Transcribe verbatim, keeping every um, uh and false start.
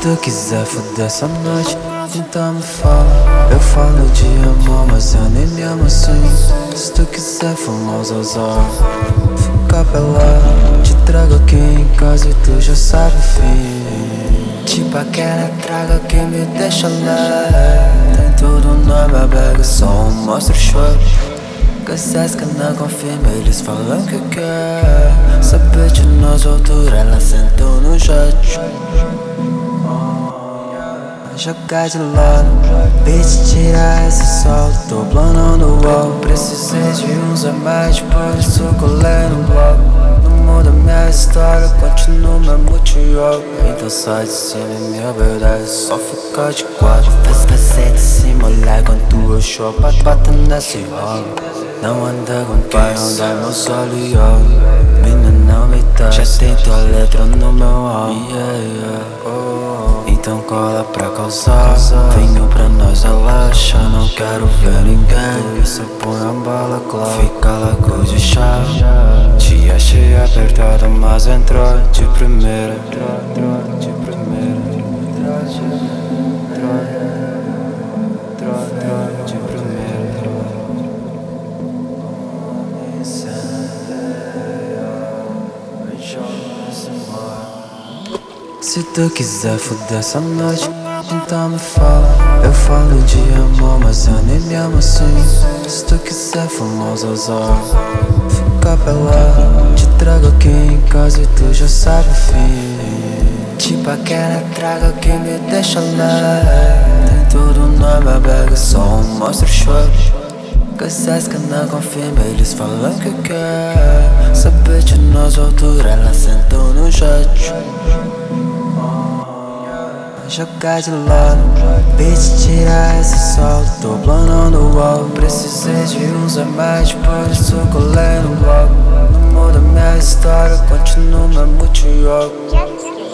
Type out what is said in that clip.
tu quiser foder essa noite, então me fala. Eu falo de amor, mas eu nem me amo assim. Se tu quiser fumar os azar, fica pelado. Te trago aqui em casa e tu já sabe o fim. Tipo aquela traga que me deixa lá. Tem tudo na minha bag, só um monstro show. Casais que não confirma, eles falam que quer. Essa bitch nas alturas, ela sentou no jet. Jogar de lado, bitch, tira esse sol. Tô planando o wall. Precisei de uns a mais, por isso colei no bloco. Não muda minha história, continuo mesmo tio. Então sai de cima e minha verdade só fica de quatro. Faz fazer de cima, lá quando eu show. Bata nesse rolo. Não anda com quem anda meus olhos. Mina não me dá, já tem tua letra no meu álbum. Yeah, yeah. Oh. Então cola pra causar. Venho pra nós relaxa, não quero ver ninguém. Por isso põe a bala clara, fica lá com de chave. Te achei apertada, mas entrou de primeira. De primeira. De primeira. Se tu quiser foder essa noite, então me fala. Eu falo de amor, mas eu nem me amo assim. Se tu quiser fumar os azar, fica pelado. Te trago aqui em casa e tu já sabe o fim. Tipo aquela traga que me deixa lá. Tem tudo na minha bag, só um monstro show. Casais que não confirma, eles falam que quer. Essa bitch nas alturas, ela sentou no jet. Jogar de lado, bitch, tira esse sol. Tô planando o wall. Precisei de uns a mais, por isso colei no bloco. Não muda minha história, continuo mesmo tio.